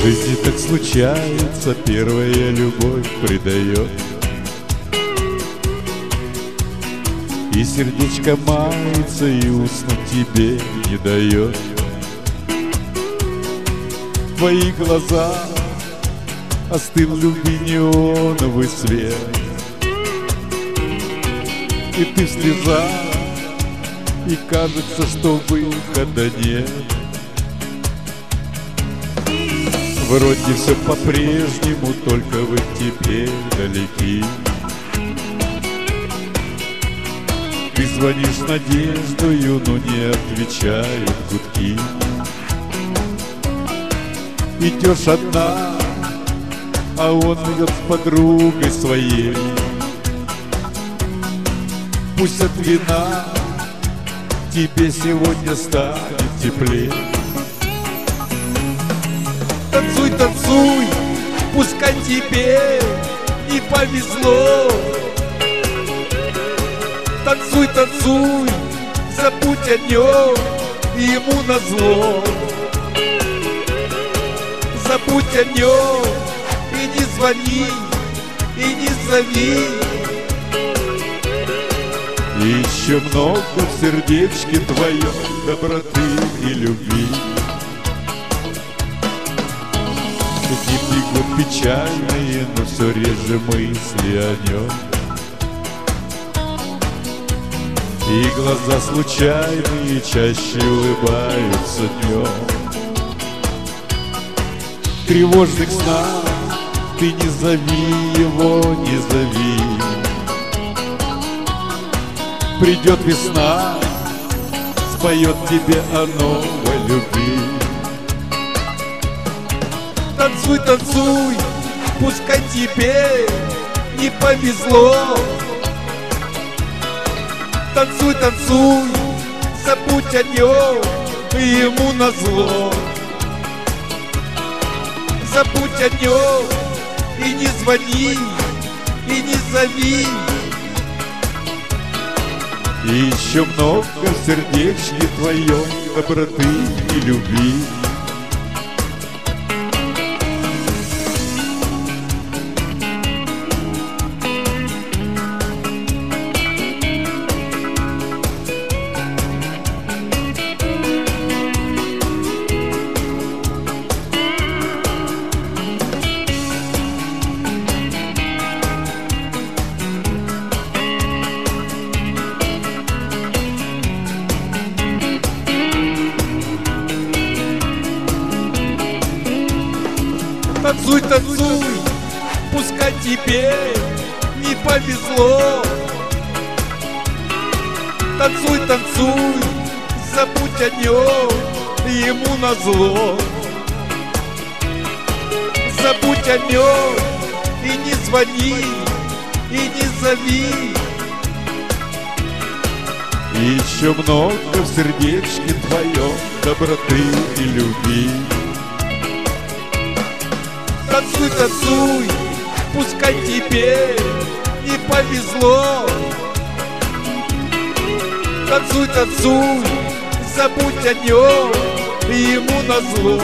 жизни так случается, первая любовь предает, и сердечко мается, и уснуть тебе не дает. Твои глаза остыл любви неоновый свет, и ты в слезах, и кажется, что выхода нет. Вроде все по-прежнему, только вы теперь далеки. Ты звонишь надеждою, но не отвечают гудки. Идешь одна, а он идет с подругой своей. Пусть от вина тебе сегодня станет теплее. Танцуй, танцуй, пускай тебе не повезло. Танцуй, танцуй, забудь о нем, ему назло. Забудь о нем и не звони, и не зови. Еще много в сердечке твоем доброты и любви. Дни бегут печальные, но все реже мысли о нем. И глаза случайные чаще улыбаются днем. В тревожных снах ты не зови его, не зови. Придет весна, споет тебе о новой любви. Танцуй, танцуй, пускай тебе не повезло. Танцуй, танцуй, забудь о нем, ему назло. Забудь о нем и не звони, и не зови. И еще много в сердечке твоем доброты и любви. Танцуй, танцуй, пускай тебе не повезло. Танцуй, танцуй, забудь о нем, ему назло. Забудь о нем и не звони, и не зови. Еще много в сердечке твоем доброты и любви. Танцуй, танцуй, пускай тебе не повезло. Танцуй, танцуй, забудь о нем, ему назло.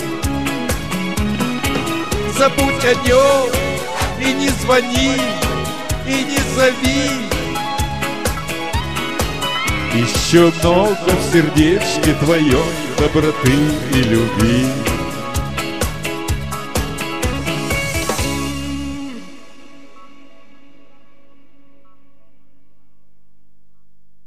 Забудь о нем и не звони, и не зови. Еще много в сердечке твоем доброты и любви.